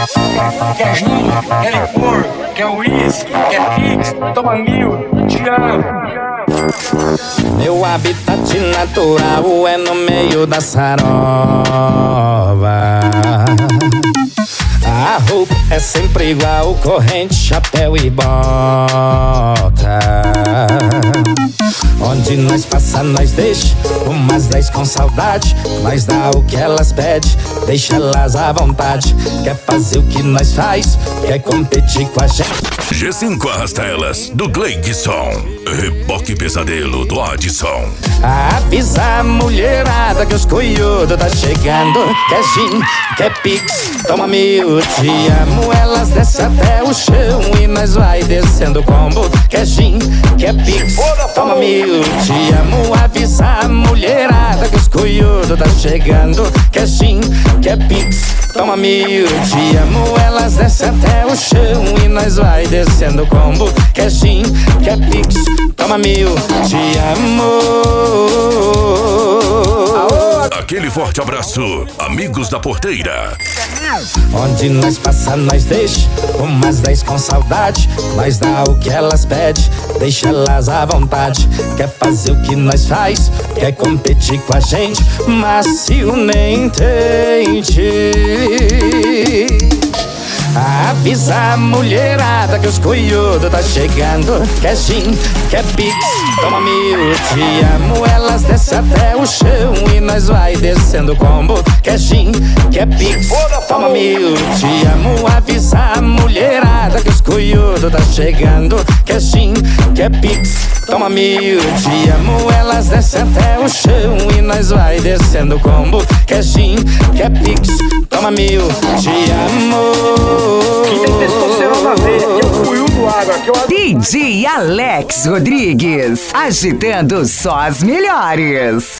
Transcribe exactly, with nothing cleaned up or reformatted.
Quer gin, quer licor, quer uísque, quer pix, toma mil, te amo. Meu habitat natural é no meio da sarova. A roupa é sempre igual, corrente, chapéu e bota. Onde nós passa, nós deixa umas dez com saudade. Nós dá o que elas pedem, deixa elas à vontade. Quer fazer o que nós faz, quer competir com a gente. G cinco arrasta elas, do Gleidson. Reboque Pesadelo, do Adson. Avisa a mulherada que os cunhudos tá chegando. Quer gin, quer pix, toma mil, te amo. Elas descem até o chão e nós vai descendo o combo. Quer gin, quer pix, toma mil, te amo. Avisa a mulherada que os cunhudos tá chegando. Quer gin, quer pix, toma mil, te amo. Elas descem até o chão e nós vai descendo o combo. Quer gin, quer pix, toma mil, te amo. Aquele forte abraço, amigos da porteira. Onde nós passa, nós deixa umas dez com saudade. Nós dá o que elas pedem, deixa elas à vontade. Quer fazer o que nós faz, quer competir com a gente. Macio nem tente. Avisa a mulherada que os cunhudos tá chegando. Quer gin, quer pix, toma mil, te amo. Elas descem até o chão e nós vai descendo o combo. Quer gin, quer pix, toma mil, te amo. Avisa a mulherada que os cunhudos tá chegando. Quer gin, quer pix, toma mil, te amo. Elas descem até o chão e nós vai descendo o combo. Quer gin, quer pix, toma mil, te amo. Quem tem testosterona na veia, que eu fui do água, que eu... D J Alex Rodrigues, agitando só as melhores.